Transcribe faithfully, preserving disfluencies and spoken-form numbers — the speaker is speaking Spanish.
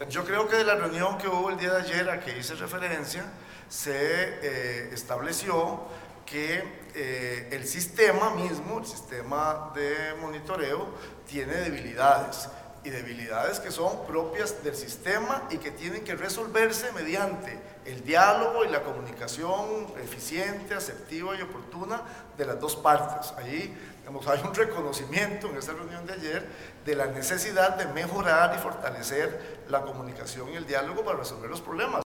Yo creo que de la reunión que hubo el día de ayer a que hice referencia, se eh, estableció que eh, el sistema mismo, el sistema de monitoreo, tiene debilidades, y debilidades que son propias del sistema y que tienen que resolverse mediante el diálogo y la comunicación eficiente, asertiva y oportuna de las dos partes. Ahí, digamos, hay un reconocimiento en esa reunión de ayer de la necesidad de mejorar y fortalecer la comunicación y el diálogo para resolver los problemas.